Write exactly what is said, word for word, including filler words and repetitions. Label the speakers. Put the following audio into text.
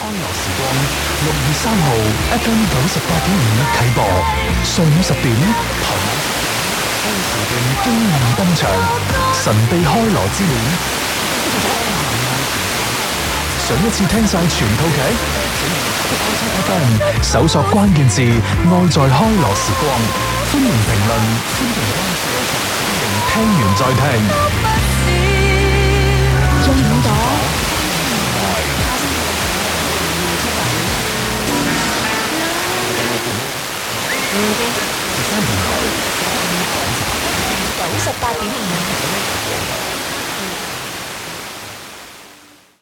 Speaker 1: 樂時光六月三號 F M 九十八點五啟播，上午十點，傍晚開時段驚豔登場，神秘開羅之戀。想一次聽晒全套劇，請 F M 搜索關鍵字愛在開羅時光，歡迎評論，歡迎關注，歡迎聽完再聽。
Speaker 2: 用耳朵九十八點五。